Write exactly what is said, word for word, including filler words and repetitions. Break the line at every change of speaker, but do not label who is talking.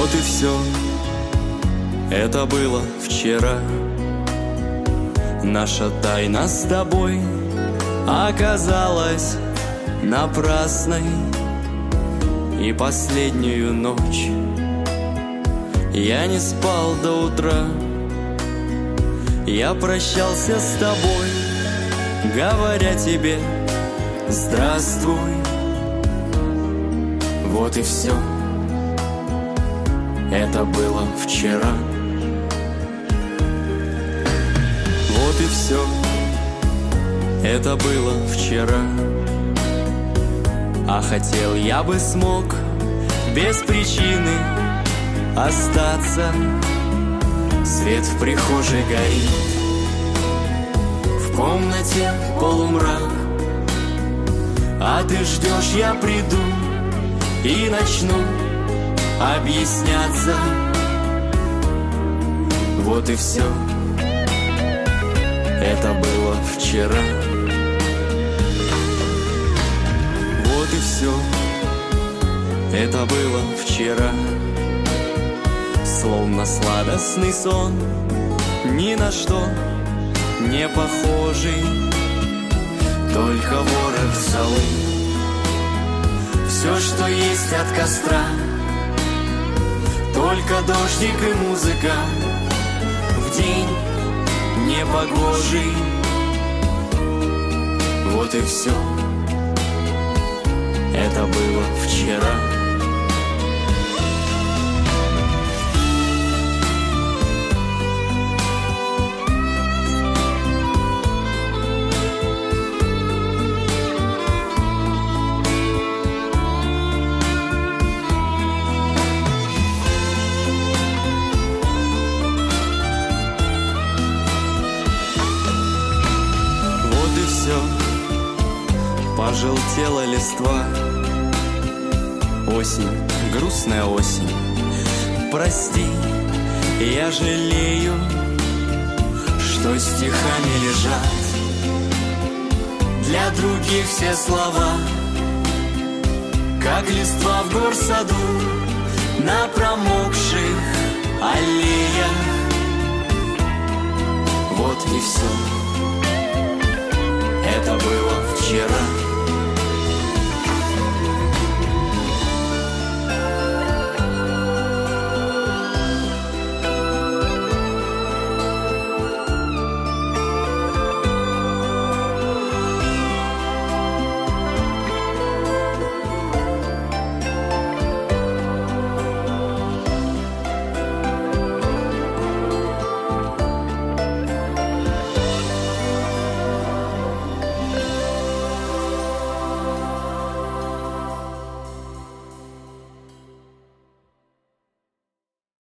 Вот и все, это было вчера. Наша тайна с тобой оказалась напрасной. И последнюю ночь я не спал до утра. Я прощался с тобой, говоря тебе здравствуй. Вот и все, это было вчера. Вот и все, это было вчера. А хотел я бы смог без причины остаться. Свет в прихожей горит, в комнате полумрак. А ты ждешь, я приду и начну объясняться. Вот и все, это было вчера. Вот и все, это было вчера. Словно сладостный сон, ни на что не похожий. Только ворох золы, все, что есть от костра. Только дождик и музыка в день непогожий. Вот и все, это было вчера. Пожелтела листва. Осень, грустная осень. Прости, я жалею, что стихами лежат для других все слова, как листва в горсаду на промокших аллеях. Вот и все, это было вчера.